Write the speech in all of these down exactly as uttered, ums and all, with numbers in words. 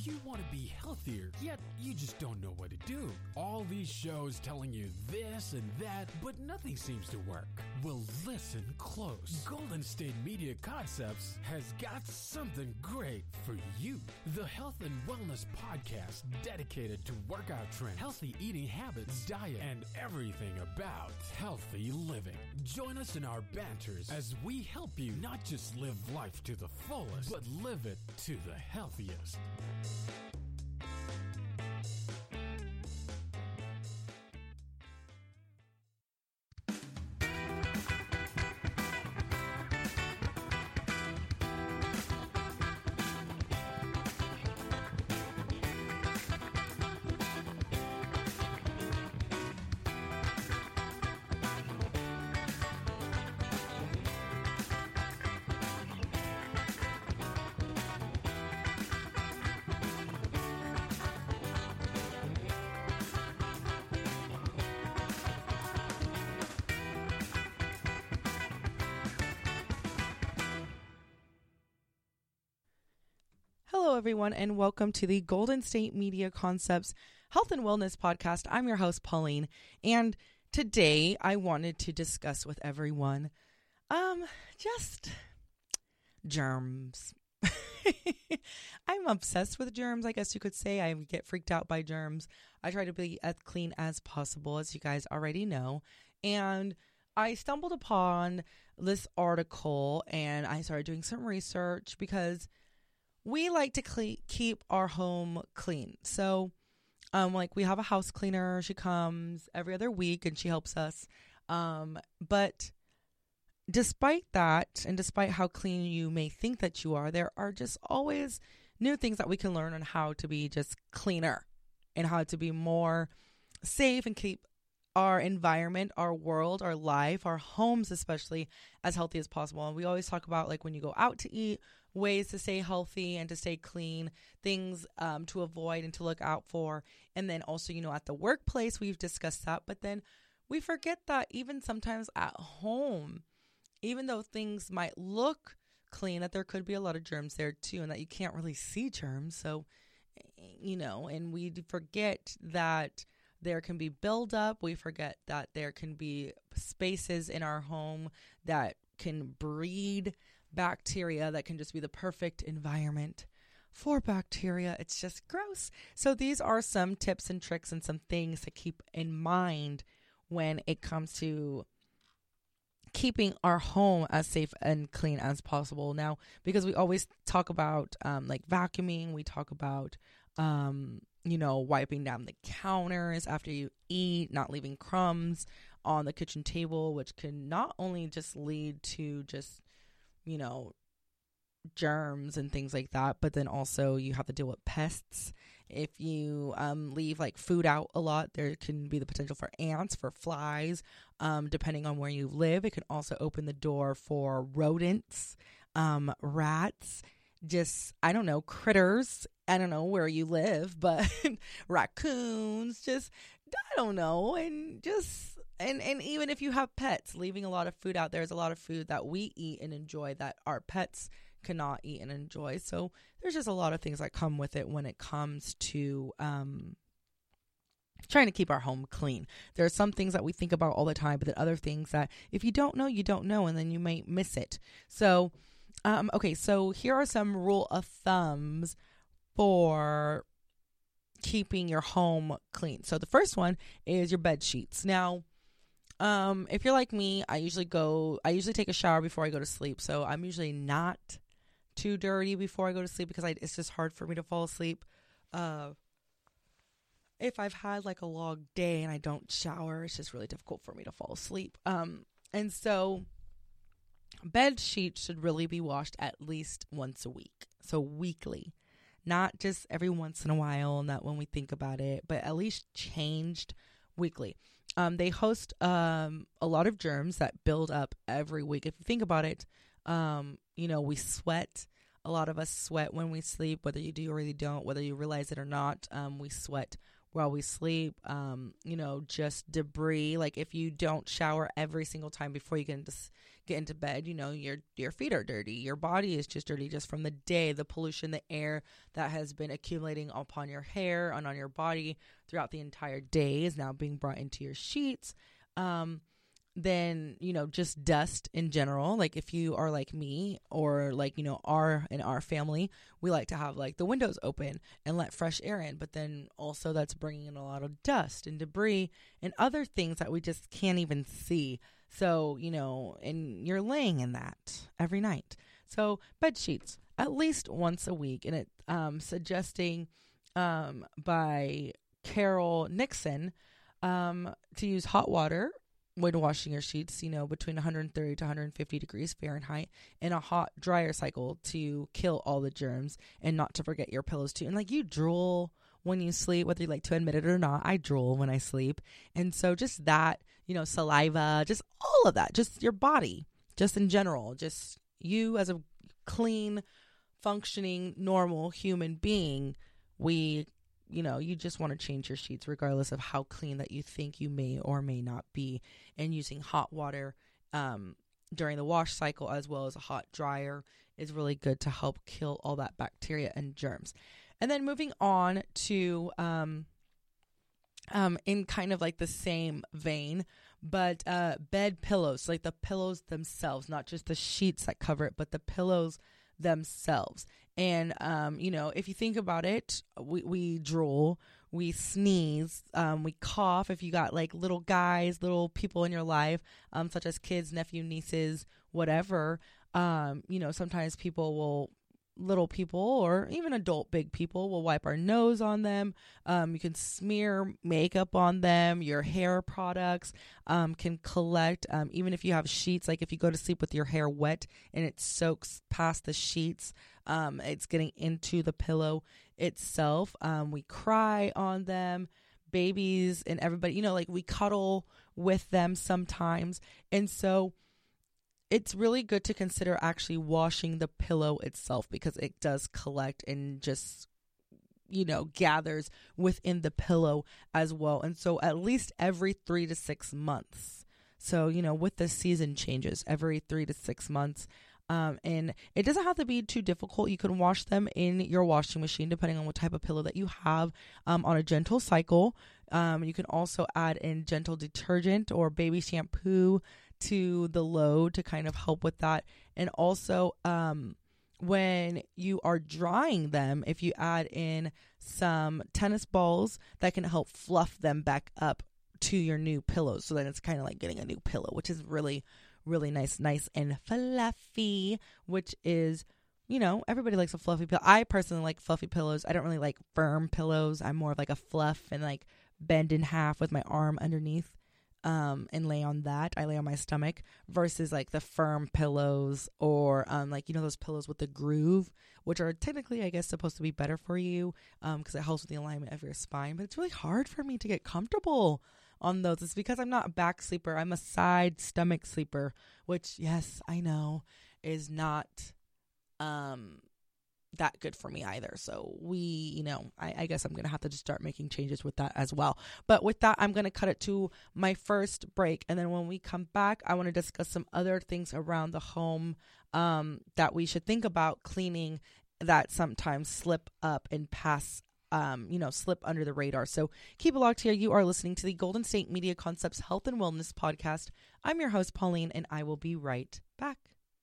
you want to be healthier, yet you just don't know what to do? All these shows telling you this and that, but nothing seems to work. Well, listen close. Golden State Media Concepts has got something great for you. The Health and Wellness Podcast, dedicated to workout trends, healthy eating habits, diet, and everything about healthy living. Join us in our banters as we help you not just live life to the fullest, but live it to the healthiest. Hello, everyone, and welcome to the Golden State Media Concepts Health and Wellness Podcast. I'm your host, Pauline, and today I wanted to discuss with everyone um, just germs. I'm obsessed with germs, I guess you could say. I get freaked out by germs. I try to be as clean as possible, as you guys already know, and I stumbled upon this article, and I started doing some research because we like to cle- keep our home clean. So, um, like we have a house cleaner. She comes every other week and she helps us. Um, but despite that, and despite how clean you may think that you are, there are just always new things that we can learn on how to be just cleaner and how to be more safe and keep our environment, our world, our life, our homes especially as healthy as possible. And we always talk about, like, when you go out to eat, ways to stay healthy and to stay clean, things um, to avoid and to look out for. And then also, you know, at the workplace, we've discussed that. But then we forget that even sometimes at home, even though things might look clean, that there could be a lot of germs there too, and that you can't really see germs. So, you know, and we forget that there can be buildup. We forget that there can be spaces in our home that can breed bacteria, that can just be the perfect environment for bacteria. It's just gross. So these are some tips and tricks and some things to keep in mind when it comes to keeping our home as safe and clean as possible. Now, because we always talk about um, like vacuuming, we talk about um, you know, wiping down the counters after you eat, not leaving crumbs on the kitchen table, which can not only just lead to just, you know, germs and things like that, but then also you have to deal with pests. If you um, leave like food out a lot, there can be the potential for ants, for flies, um, depending on where you live. It can also open the door for rodents, um, rats, just, I don't know, critters. I don't know where you live, but raccoons, just, I don't know. And just, and, and even if you have pets, leaving a lot of food out, there's a lot of food that we eat and enjoy that our pets cannot eat and enjoy. So there's just a lot of things that come with it when it comes to, um, trying to keep our home clean. There are some things that we think about all the time, but then other things that if you don't know, you don't know, and then you might miss it. So, um, okay, so here are some rule of thumbs for keeping your home clean. So the first one is your bed sheets. Now, um, if you're like me, I usually go, I usually take a shower before I go to sleep. So I'm usually not too dirty before I go to sleep because I, it's just hard for me to fall asleep. Uh, if I've had like a long day and I don't shower, it's just really difficult for me to fall asleep. Um, and so bed sheets should really be washed at least once a week. So weekly. Not just every once in a while, not when we think about it, but at least changed weekly. Um, they host um, a lot of germs that build up every week. If you think about it, um, you know, we sweat. A lot of us sweat when we sleep, whether you do or you don't, whether you realize it or not. Um, we sweat while we sleep. Um, you know, just debris. Like if you don't shower every single time before you get into get into bed, you know, your your feet are dirty. Your body is just dirty just from the day, the pollution, the air that has been accumulating upon your hair and on your body throughout the entire day is now being brought into your sheets. Um, then, you know, just dust in general. Like if you are like me or like, you know, our in our family, we like to have like the windows open and let fresh air in. But then also that's bringing in a lot of dust and debris and other things that we just can't even see. So, you know, and you're laying in that every night. So bed sheets at least once a week. And it um, suggesting um, by Carol Nixon um, to use hot water when washing your sheets, you know, between one hundred thirty to one hundred fifty degrees Fahrenheit, in a hot dryer cycle to kill all the germs, and not to forget your pillows too. And like, you drool when you sleep, whether you like to admit it or not. I drool when I sleep. And so just that, you know, saliva, just all of that, just your body, just in general, just you as a clean, functioning, normal human being, we you know, you just want to change your sheets regardless of how clean that you think you may or may not be. And using hot water um, during the wash cycle, as well as a hot dryer, is really good to help kill all that bacteria and germs. And then moving on to, um, um, in kind of like the same vein, but uh, bed pillows, like the pillows themselves, not just the sheets that cover it, but the pillows themselves. And, um, you know, if you think about it, we, we drool, we sneeze, um, we cough. If you got like little guys, little people in your life, um, such as kids, nephew, nieces, whatever, um, you know, sometimes people will, little people or even adult big people will wipe our nose on them. Um, you can smear makeup on them. Your hair products um, can collect, um, even if you have sheets, like if you go to sleep with your hair wet and it soaks past the sheets, um, it's getting into the pillow itself. Um, we cry on them, babies and everybody, you know, like we cuddle with them sometimes. And so it's really good to consider actually washing the pillow itself, because it does collect and just, you know, gathers within the pillow as well. And so at least every three to six months. So, you know, with the season changes every three to six months. Um, and it doesn't have to be too difficult. You can wash them in your washing machine, depending on what type of pillow that you have, um, on a gentle cycle. Um, you can also add in gentle detergent or baby shampoo to the load to kind of help with that. And also, um, when you are drying them, if you add in some tennis balls, that can help fluff them back up to your new pillows. So then it's kind of like getting a new pillow, which is really, really nice, nice and fluffy, which is, you know, everybody likes a fluffy pillow. I personally like fluffy pillows. I don't really like firm pillows. I'm more of like a fluff and like bend in half with my arm underneath. Um, and lay on that. I lay on my stomach versus like the firm pillows or um, like, you know, those pillows with the groove, which are technically, I guess, supposed to be better for you um, because it helps with the alignment of your spine. But it's really hard for me to get comfortable on those. It's because I'm not a back sleeper. I'm a side stomach sleeper, which, yes, I know is not um, that good for me either. So we, you know, I, I guess I'm going to have to just start making changes with that as well. But with that, I'm going to cut it to my first break. And then when we come back, I want to discuss some other things around the home um, that we should think about cleaning that sometimes slip up and pass, um, you know, slip under the radar. So keep it locked here. You are listening to the Golden State Media Concepts Health and Wellness Podcast. I'm your host, Pauline, and I will be right back.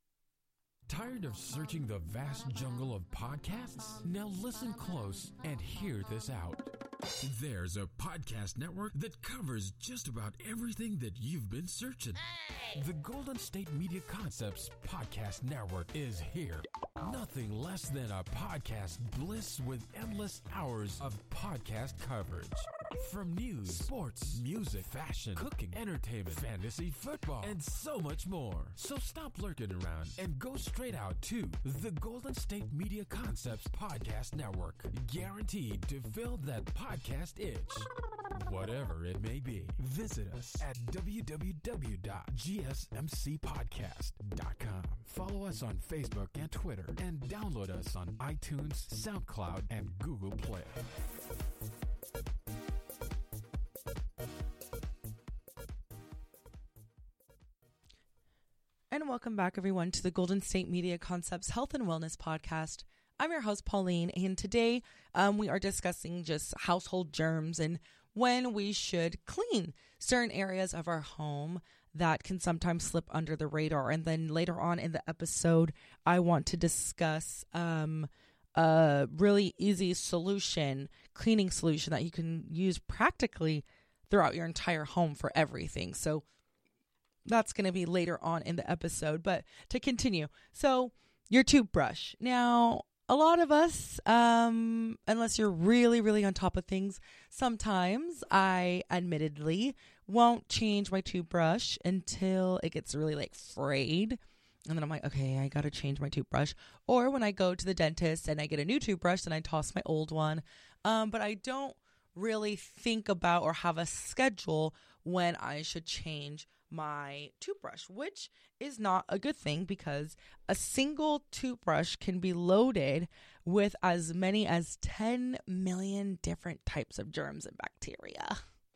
Tired of searching the vast jungle of podcasts? Now listen close and hear this out. There's a podcast network that covers just about everything that you've been searching. Hey! The Golden State Media Concepts Podcast Network is here. Nothing less than a podcast bliss with endless hours of podcast coverage. From news, sports, music, fashion, cooking, entertainment, fantasy, football, and so much more. So stop lurking around and go straight out to the Golden State Media Concepts Podcast Network. Guaranteed to fill that podcast itch. Whatever it may be. Visit us at w w w dot g s m c podcast dot com. Follow us on Facebook and Twitter, and download us on iTunes, SoundCloud, and Google Play. welcome back, everyone, to the Golden State Media Concepts Health and Wellness Podcast. I'm your host, Pauline, and today um, we are discussing just household germs and when we should clean certain areas of our home that can sometimes slip under the radar. And then later on in the episode, I want to discuss um, a really easy solution, cleaning solution that you can use practically throughout your entire home for everything. So that's going to be later on in the episode. But to continue, so your toothbrush. Now, a lot of us, um, unless you're really, really on top of things, sometimes I admittedly won't change my toothbrush until it gets really like frayed. And then I'm like, okay, I got to change my toothbrush. Or when I go to the dentist and I get a new toothbrush, then I toss my old one. Um, but I don't really think about or have a schedule when I should change my toothbrush, which is not a good thing because a single toothbrush can be loaded with as many as ten million different types of germs and bacteria.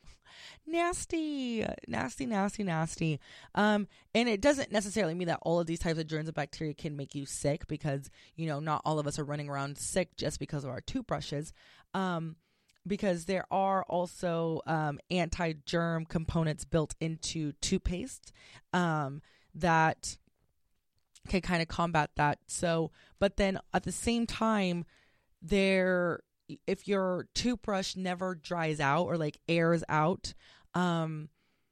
Nasty, nasty, nasty, nasty. Um, and it doesn't necessarily mean that all of these types of germs and bacteria can make you sick because, you know, not all of us are running around sick just because of our toothbrushes. Um, because there are also um, anti-germ components built into toothpaste um, that can kind of combat that. So, but then at the same time, there, if your toothbrush never dries out or like airs out um,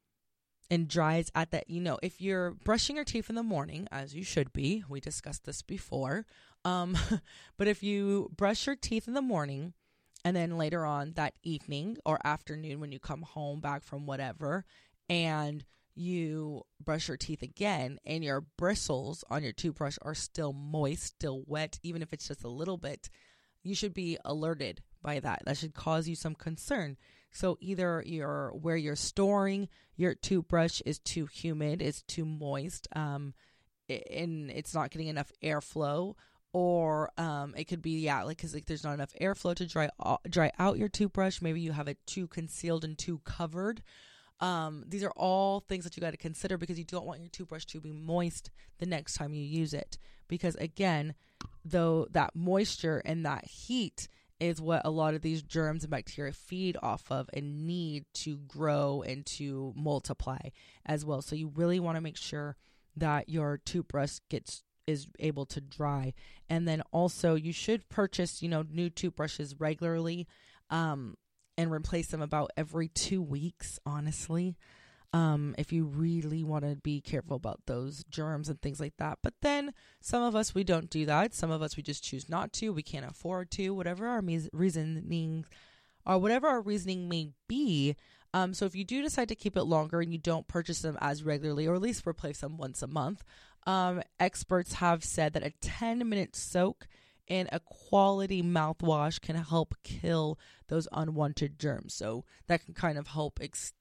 and dries at that, you know, if you're brushing your teeth in the morning, as you should be, we discussed this before, um, but if you brush your teeth in the morning, and then later on that evening or afternoon when you come home back from whatever and you brush your teeth again and your bristles on your toothbrush are still moist, still wet, even if it's just a little bit, you should be alerted by that. That should cause you some concern. So either your where you're storing your toothbrush is too humid, it's too moist, um, and it's not getting enough airflow. Or um, it could be, yeah, like, because like, there's not enough airflow to dry dry out your toothbrush. Maybe you have it too concealed and too covered. Um, these are all things that you got to consider because you don't want your toothbrush to be moist the next time you use it. Because, again, though that moisture and that heat is what a lot of these germs and bacteria feed off of and need to grow and to multiply as well. So you really want to make sure that your toothbrush gets is able to dry. And then also you should purchase, you know, new toothbrushes regularly um, and replace them about every two weeks, honestly, um, if you really want to be careful about those germs and things like that. But then some of us, we don't do that. Some of us, we just choose not to. We can't afford to, whatever our me- reasoning or whatever our reasoning may be. Um, so if you do decide to keep it longer and you don't purchase them as regularly, or at least replace them once a month, um, experts have said that a ten minute soak in a quality mouthwash can help kill those unwanted germs. So that can kind of help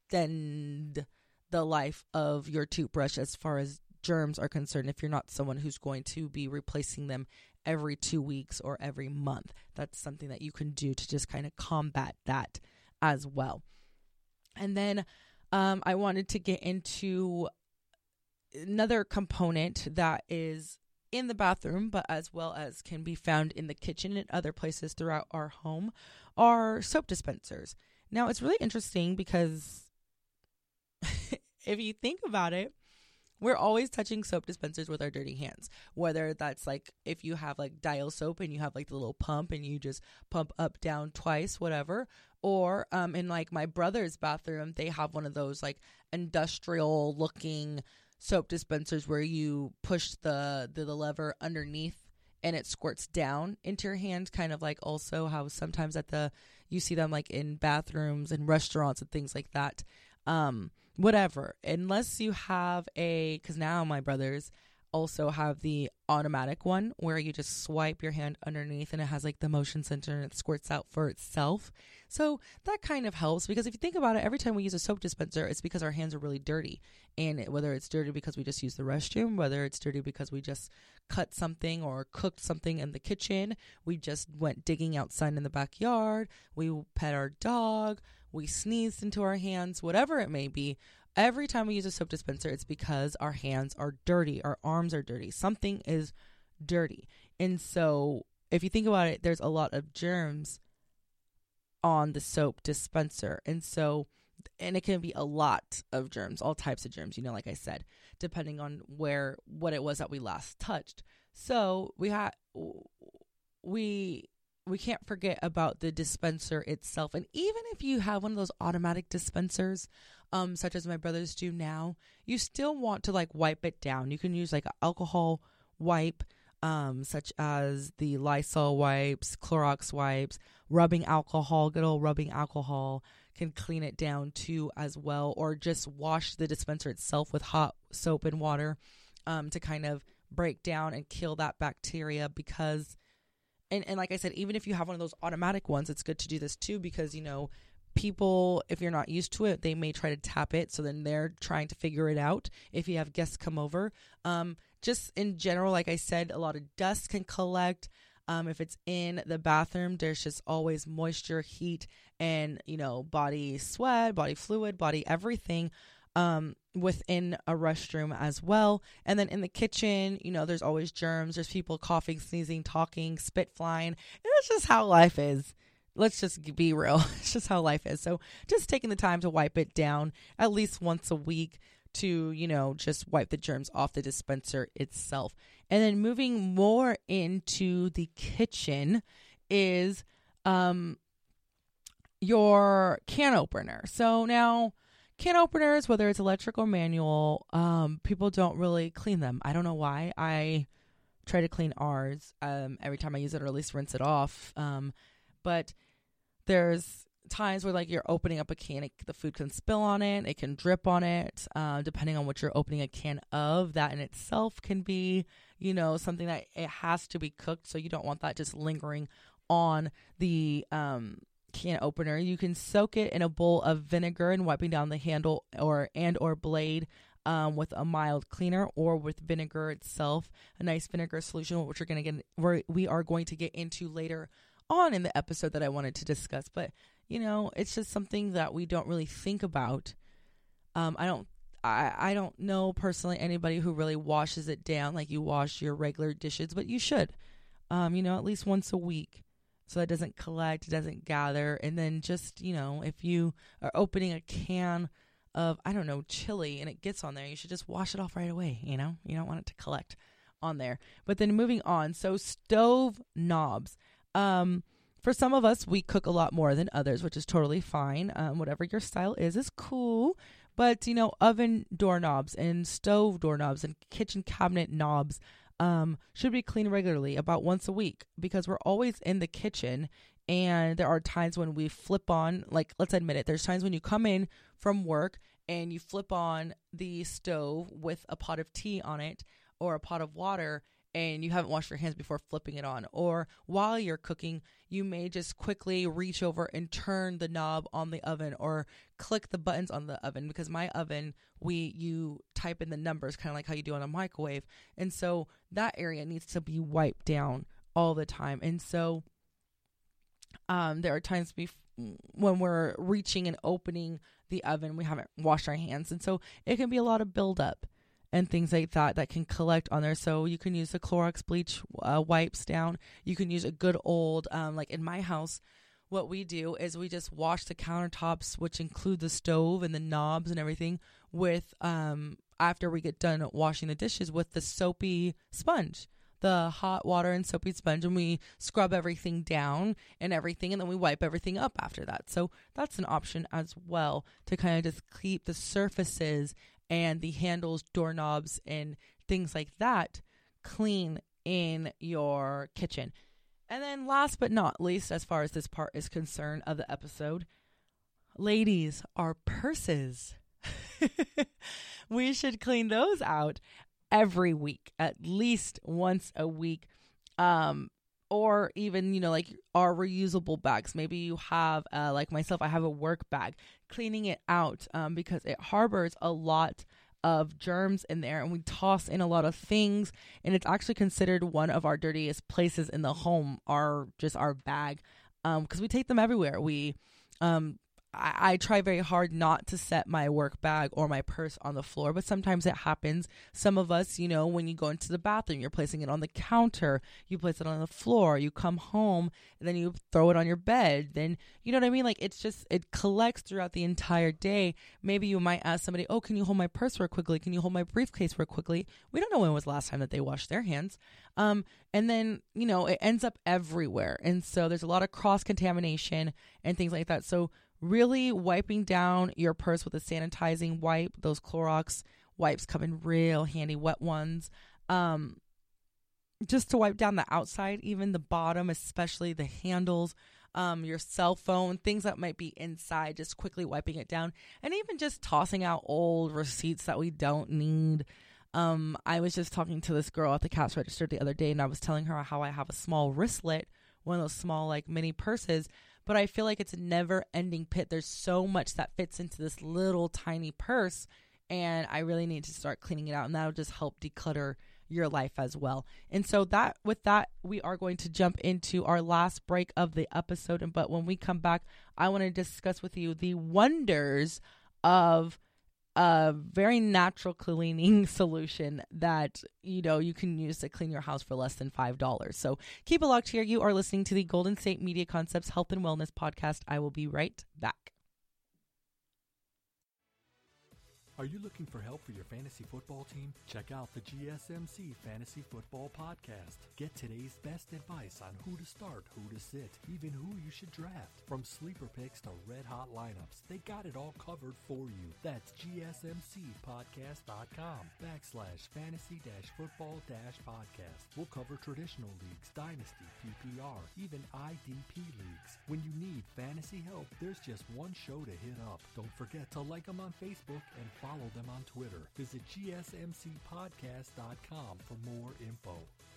extend the life of your toothbrush as far as germs are concerned, if you're not someone who's going to be replacing them every two weeks or every month. That's something that you can do to just kind of combat that as well. And then um, I wanted to get into another component that is in the bathroom, but as well as can be found in the kitchen and other places throughout our home, are soap dispensers. Now, it's really interesting because if you think about it, we're always touching soap dispensers with our dirty hands, whether that's like if you have like Dial soap and you have like the little pump and you just pump up, down twice, whatever. Or um, in like my brother's bathroom, they have one of those like industrial looking soap dispensers where you push the, the, the lever underneath and it squirts down into your hand, kind of like also how sometimes at the, you see them like in bathrooms and restaurants and things like that. Um, whatever, unless you have a, because now my brothers also have the automatic one where you just swipe your hand underneath and it has like the motion sensor and it squirts out for itself. So that kind of helps because if you think about it, every time we use a soap dispenser, it's because our hands are really dirty. And it, whether it's dirty because we just used the restroom, whether it's dirty because we just cut something or cooked something in the kitchen, we just went digging outside in the backyard, we pet our dog, we sneezed into our hands, whatever it may be, every time we use a soap dispenser, it's because our hands are dirty, our arms are dirty, something is dirty. And so if you think about it, there's a lot of germs on the soap dispenser. And so, and it can be a lot of germs, all types of germs, you know, like I said, depending on where, what it was that we last touched. So we have, we, we can't forget about the dispenser itself. And even if you have one of those automatic dispensers, um, such as my brothers do now, you still want to like wipe it down. You can use like an alcohol wipe, um, such as the Lysol wipes, Clorox wipes, rubbing alcohol, good old rubbing alcohol can clean it down too as well, or just wash the dispenser itself with hot soap and water, um, to kind of break down and kill that bacteria. Because And, and like I said, even if you have one of those automatic ones, it's good to do this too, because, you know, people, if you're not used to it, they may try to tap it. So then they're trying to figure it out if you have guests come over. Um, just in general, like I said, a lot of dust can collect. Um, if it's in the bathroom, there's just always moisture, heat, and, you know, body sweat, body fluid, body everything. Um, within a restroom as well. And then in the kitchen, you know, there's always germs. There's people coughing, sneezing, talking, spit flying. And that's just how life is. Let's just be real. It's just how life is. So just taking the time to wipe it down at least once a week to, you know, just wipe the germs off the dispenser itself. And then moving more into the kitchen is um, your can opener. So now, can openers, whether it's electric or manual, um, people don't really clean them. I don't know why. I try to clean ours um, every time I use it, or at least rinse it off. Um, but there's times where like you're opening up a can, it, the food can spill on it, it can drip on it, uh, depending on what you're opening a can of. That in itself can be, you know, something that it has to be cooked. So you don't want that just lingering on the um can opener. You can soak it in a bowl of vinegar and wiping down the handle or and or blade um, with a mild cleaner, or with vinegar itself, a nice vinegar solution, which we're going to get we're, we are going to get into later on in the episode that I wanted to discuss. But you know, it's just something that we don't really think about. Um, I don't I, I don't know personally anybody who really washes it down like you wash your regular dishes, but you should, um, you know, at least once a week. So it doesn't collect, it doesn't gather. And then just, you know, if you are opening a can of, I don't know, chili and it gets on there, you should just wash it off right away. You know, you don't want it to collect on there. But then moving on. So stove knobs. Um, for some of us, we cook a lot more than others, which is totally fine. Um, whatever your style is, is cool. But, you know, oven doorknobs and stove doorknobs and kitchen cabinet knobs Um, should be cleaned regularly, about once a week, because we're always in the kitchen. And there are times when we flip on, like, let's admit it, there's times when you come in from work and you flip on the stove with a pot of tea on it or a pot of water, and you haven't washed your hands before flipping it on. Or while you're cooking, you may just quickly reach over and turn the knob on the oven or click the buttons on the oven, because my oven, we you type in the numbers kind of like how you do on a microwave. And so that area needs to be wiped down all the time. And so um, there are times bef- when we're reaching and opening the oven, we haven't washed our hands. And so it can be a lot of buildup and things like that that can collect on there. So you can use the Clorox bleach uh, wipes down. You can use a good old, um, like in my house, what we do is we just wash the countertops, which include the stove and the knobs and everything, with, um, after we get done washing the dishes, with the soapy sponge, the hot water and soapy sponge, and we scrub everything down and everything, and then we wipe everything up after that. So that's an option as well, to kind of just keep the surfaces and the handles, doorknobs, and things like that clean in your kitchen. And then last but not least, as far as this part is concerned of the episode, ladies, our purses. We should clean those out every week, at least once a week. Um, or even, you know, like our reusable bags. Maybe you have, uh, like myself, I have a work bag. Cleaning it out um, because it harbors a lot of germs in there, and we toss in a lot of things, and it's actually considered one of our dirtiest places in the home, our just our bag, um, because we take them everywhere. We, um, I, I try very hard not to set my work bag or my purse on the floor, but sometimes it happens. Some of us, you know, when you go into the bathroom, you're placing it on the counter, you place it on the floor, you come home, and then you throw it on your bed. Then, you know what I mean? Like, it's just, it collects throughout the entire day. Maybe you might ask somebody, oh, can you hold my purse real quickly? Can you hold my briefcase real quickly? We don't know when was the last time that they washed their hands. Um, and then, you know, it ends up everywhere. And so there's a lot of cross-contamination and things like that. So really wiping down your purse with a sanitizing wipe. Those Clorox wipes come in real handy, wet ones. Um, just to wipe down the outside, even the bottom, especially the handles, um, your cell phone, things that might be inside, just quickly wiping it down. And even just tossing out old receipts that we don't need. Um, I was just talking to this girl at the cash register the other day, and I was telling her how I have a small wristlet, one of those small like mini purses, but I feel like it's a never ending pit. There's so much that fits into this little tiny purse, and I really need to start cleaning it out, and that'll just help declutter your life as well. And so that with that, we are going to jump into our last break of the episode. And but when we come back, I want to discuss with you the wonders of a very natural cleaning solution that, you know, you can use to clean your house for less than five dollars. So keep it locked here. You are listening to the Golden State Media Concepts Health and Wellness Podcast. I will be right back. Are you looking for help for your fantasy football team? Check out the G S M C Fantasy Football Podcast. Get today's best advice on who to start, who to sit, even who you should draft. From sleeper picks to red-hot lineups, they got it all covered for you. That's gsmcpodcast.com backslash fantasy dash football dash podcast. We'll cover traditional leagues, dynasty, P P R, even I D P leagues. When you need fantasy help, there's just one show to hit up. Don't forget to like them on Facebook and follow Follow them on Twitter. Visit G S M C podcast dot com for more info.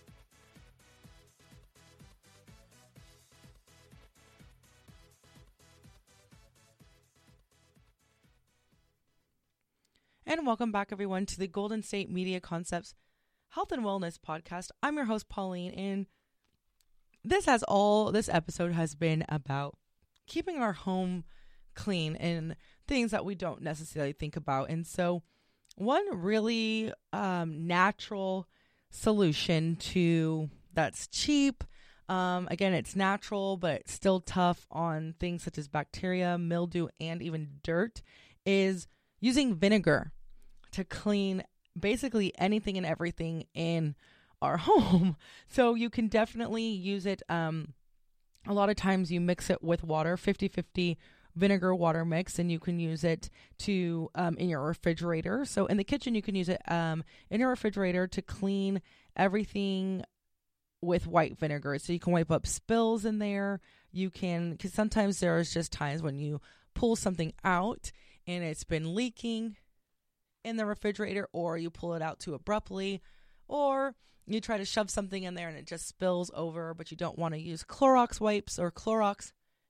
And welcome back, everyone, to the Golden State Media Concepts Health and Wellness Podcast. I'm your host, Pauline, and this has all, this episode has been about keeping our home clean and things that we don't necessarily think about. And so one really um, natural solution to that's cheap, um, again, it's natural, but it's still tough on things such as bacteria, mildew, and even dirt, is using vinegar to clean basically anything and everything in our home. So you can definitely use it. Um, a lot of times you mix it with water, fifty-fifty vinegar water mix, and you can use it to um, in your refrigerator. So in the kitchen, you can use it um, in your refrigerator to clean everything with white vinegar. So you can wipe up spills in there. You can, because sometimes there's just times when you pull something out and it's been leaking in the refrigerator, or you pull it out too abruptly, or you try to shove something in there and it just spills over, but you don't want to use Clorox wipes or Clorox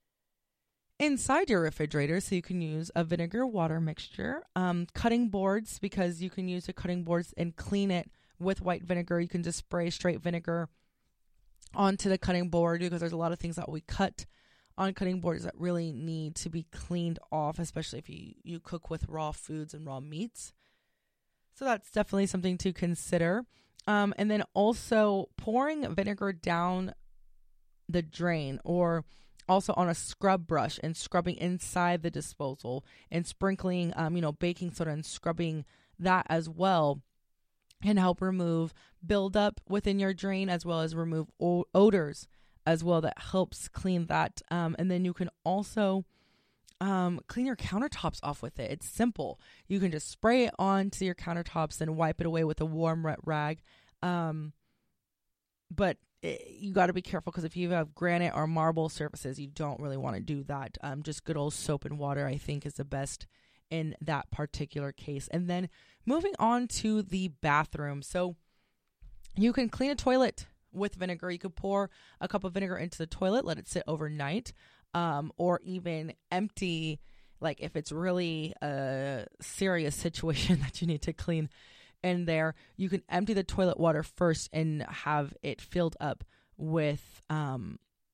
inside your refrigerator, so you can use a vinegar water mixture. Um, cutting boards, because you can use the cutting boards and clean it with white vinegar. You can just spray straight vinegar onto the cutting board, because there's a lot of things that we cut on cutting boards that really need to be cleaned off, especially if you, you cook with raw foods and raw meats. So that's definitely something to consider. Um, and then also pouring vinegar down the drain, or also on a scrub brush and scrubbing inside the disposal, and sprinkling, um, you know, baking soda and scrubbing that as well, can help remove buildup within your drain, as well as remove o- odors as well. That helps clean that. Um, and then you can also um, clean your countertops off with it. It's simple. You can just spray it onto your countertops and wipe it away with a warm wet rag. Um, but you got to be careful, because if you have granite or marble surfaces, you don't really want to do that. Um, just good old soap and water, I think, is the best in that particular case. And then moving on to the bathroom. So you can clean a toilet with vinegar. You could pour a cup of vinegar into the toilet, let it sit overnight, um, or even empty, like if it's really a serious situation that you need to clean in there, you can empty the toilet water first and have it filled up with um,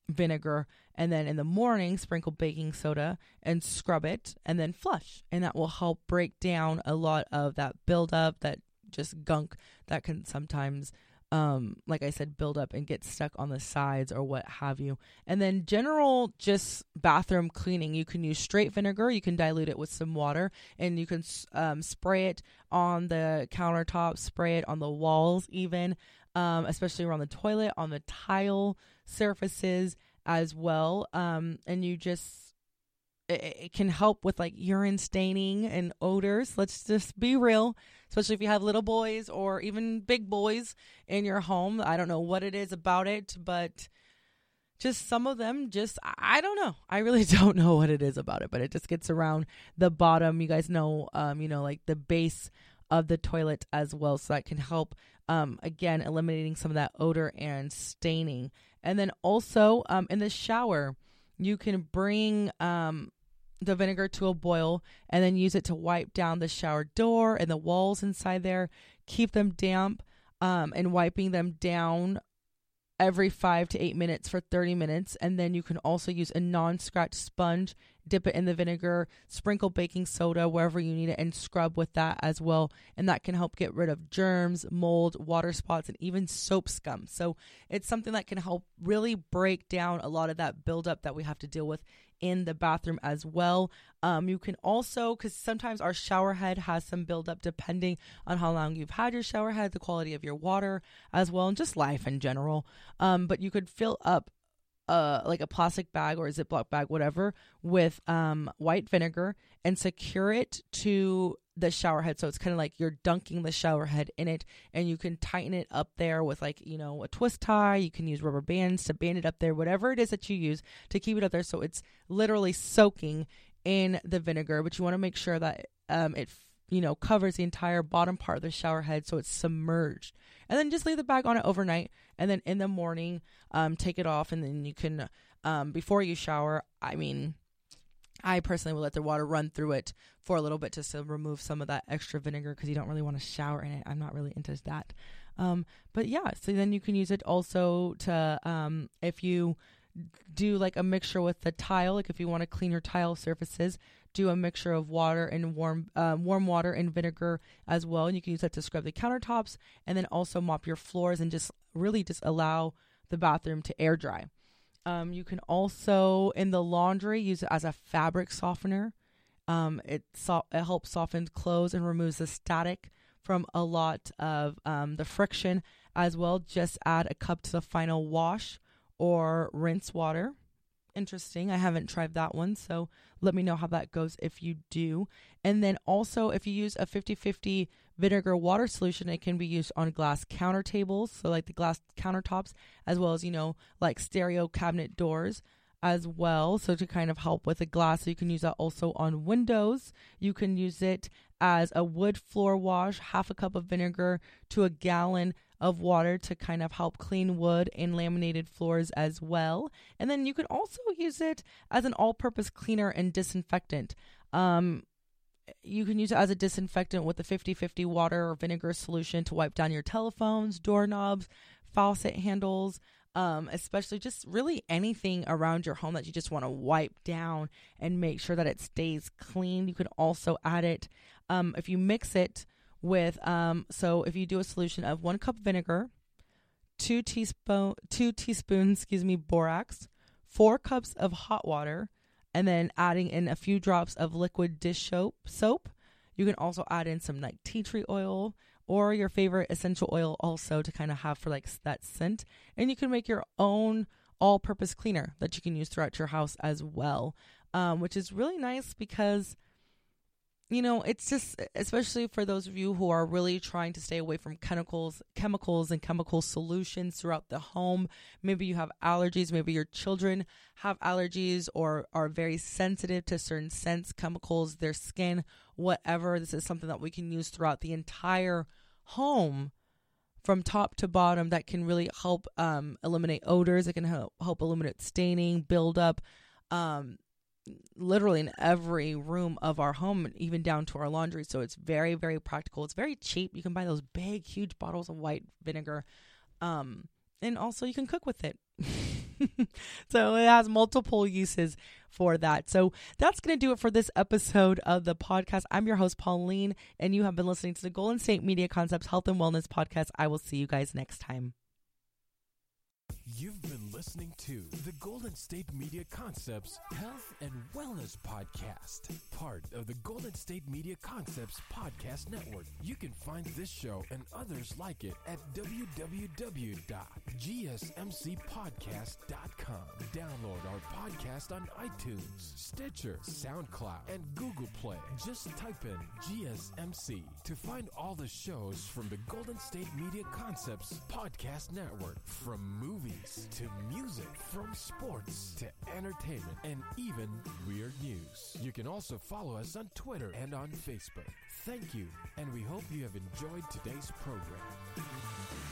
vinegar, and then in the morning sprinkle baking soda and scrub it and then flush, and that will help break down a lot of that buildup, that just gunk that can sometimes um like I said build up and get stuck on the sides or what have you. And then general just bathroom cleaning, you can use straight vinegar, you can dilute it with some water, and you can um, spray it on the countertop, spray it on the walls even, um, especially around the toilet, on the tile surfaces as well. Um, and you just, it, it can help with like urine staining and odors. Let's just be real, especially if you have little boys or even big boys in your home. I don't know what it is about it, but just some of them just, I don't know. I really don't know what it is about it, but it just gets around the bottom. You guys know, um, you know, like the base of the toilet as well. So that can help, um, again, eliminating some of that odor and staining. And then also um, in the shower, you can bring um, the vinegar to a boil and then use it to wipe down the shower door and the walls inside there, keep them damp, um, and wiping them down every five to eight minutes for thirty minutes. And then you can also use a non-scratch sponge, dip it in the vinegar, sprinkle baking soda wherever you need it, and scrub with that as well. And that can help get rid of germs, mold, water spots, and even soap scum. So it's something that can help really break down a lot of that buildup that we have to deal with in the bathroom as well. Um, you can also, because sometimes our shower head has some buildup depending on how long you've had your shower head, the quality of your water as well, and just life in general. Um, but you could fill up uh, like a plastic bag or a Ziploc bag, whatever, with um, white vinegar and secure it to the shower head. So it's kind of like you're dunking the shower head in it, and you can tighten it up there with like, you know, a twist tie. You can use rubber bands to band it up there, whatever it is that you use to keep it up there. So it's literally soaking in the vinegar, but you want to make sure that um, it, you know, covers the entire bottom part of the shower head. So it's submerged, and then just leave the bag on it overnight. And then in the morning, um, take it off. And then you can, um, before you shower, I mean, I personally will let the water run through it for a little bit just to remove some of that extra vinegar, because you don't really want to shower in it. I'm not really into that. Um, but yeah, so then you can use it also to, um, if you do like a mixture with the tile, like if you want to clean your tile surfaces, do a mixture of water and warm, uh, warm water and vinegar as well. And you can use that to scrub the countertops, and then also mop your floors and just really just allow the bathroom to air dry. Um, you can also, in the laundry, use it as a fabric softener. Um, it, so- it helps soften clothes and removes the static from a lot of um, the friction as well. Just add a cup to the final wash or rinse water. Interesting. I haven't tried that one, so let me know how that goes if you do. And then also, if you use a fifty-fifty vinegar water solution, it can be used on glass counter tables, so like the glass countertops, as well as, you know, like stereo cabinet doors as well. So to kind of help with the glass, so you can use that also on windows. You can use it as a wood floor wash, half a cup of vinegar to a gallon of water to kind of help clean wood and laminated floors as well. And then you can also use it as an all-purpose cleaner and disinfectant. Um, you can use it as a disinfectant with a fifty-fifty water or vinegar solution to wipe down your telephones, doorknobs, faucet handles, um, especially just really anything around your home that you just want to wipe down and make sure that it stays clean. You can also add it um, if you mix it with, um, so if you do a solution of one cup vinegar, two teaspoon, two teaspoons, excuse me, borax, four cups of hot water, and then adding in a few drops of liquid dish soap. Soap. You can also add in some like tea tree oil or your favorite essential oil also to kind of have for like that scent. And you can make your own all-purpose cleaner that you can use throughout your house as well, um, which is really nice because, you know, it's just, especially for those of you who are really trying to stay away from chemicals, chemicals and chemical solutions throughout the home. Maybe you have allergies. Maybe your children have allergies or are very sensitive to certain scents, chemicals, their skin, whatever. This is something that we can use throughout the entire home from top to bottom that can really help um, eliminate odors. It can help, help eliminate staining, buildup, um, literally in every room of our home, even down to our laundry. So it's very, very practical. It's very cheap. You can buy those big, huge bottles of white vinegar. Um, and also you can cook with it So it has multiple uses for that. So that's going to do it for this episode of the podcast. I'm your host, Pauline, and you have been listening to the Golden State Media Concepts Health and Wellness Podcast. I will see you guys next time. You've been listening to the Golden State Media Concepts Health and Wellness Podcast, part of the Golden State Media Concepts Podcast Network. You can find this show and others like it at w w w dot g s m c podcast dot com. Download our podcast on iTunes, Stitcher, SoundCloud, and Google Play. Just type in G S M C to find all the shows from the Golden State Media Concepts Podcast Network, from movies to music, from sports to entertainment, and even weird news. You can also follow us on Twitter and on Facebook. Thank you, and we hope you have enjoyed today's program.